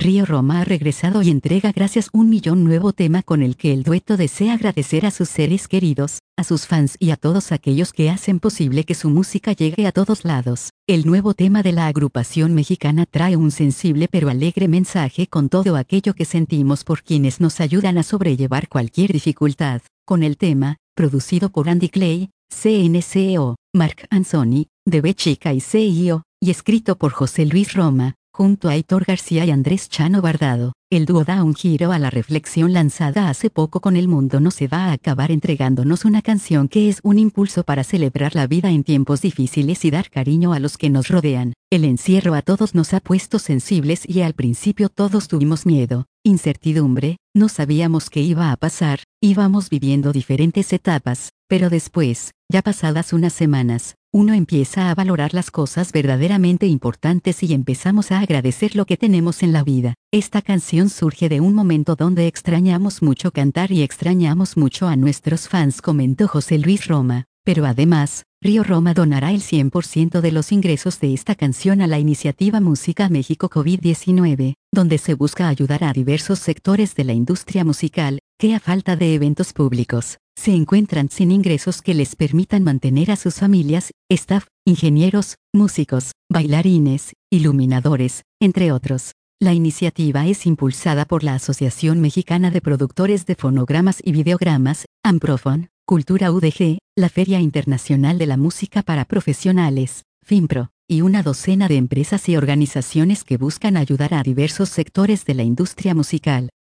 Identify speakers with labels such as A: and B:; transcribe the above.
A: Río Roma ha regresado y entrega gracias 1.000.000 nuevo tema con el que el dueto desea agradecer a sus seres queridos, a sus fans y a todos aquellos que hacen posible que su música llegue a todos lados. El nuevo tema de la agrupación mexicana trae un sensible pero alegre mensaje con todo aquello que sentimos por quienes nos ayudan a sobrellevar cualquier dificultad. Con el tema, producido por Andy Clay, CNCO, Marc Anzoni, DB Chica y CIO, y escrito por José Luis Roma, junto a Aitor García y Andrés Chano Bardado, el dúo da un giro a la reflexión lanzada hace poco con El mundo no se va a acabar, entregándonos una canción que es un impulso para celebrar la vida en tiempos difíciles y dar cariño a los que nos rodean. El encierro a todos nos ha puesto sensibles y al principio todos tuvimos miedo, incertidumbre, no sabíamos qué iba a pasar, íbamos viviendo diferentes etapas, pero después, ya pasadas unas semanas, uno empieza a valorar las cosas verdaderamente importantes y empezamos a agradecer lo que tenemos en la vida. Esta canción surge de un momento donde extrañamos mucho cantar y extrañamos mucho a nuestros fans, comentó José Luis Roma, pero además, Río Roma donará el 100% de los ingresos de esta canción a la iniciativa Música México COVID-19, donde se busca ayudar a diversos sectores de la industria musical, que a falta de eventos públicos, se encuentran sin ingresos que les permitan mantener a sus familias, staff, ingenieros, músicos, bailarines, iluminadores, entre otros. La iniciativa es impulsada por la Asociación Mexicana de Productores de Fonogramas y Videogramas, AMPROFON, Cultura UDG, la Feria Internacional de la Música para Profesionales, FIMPRO, y una docena de empresas y organizaciones que buscan ayudar a diversos sectores de la industria musical.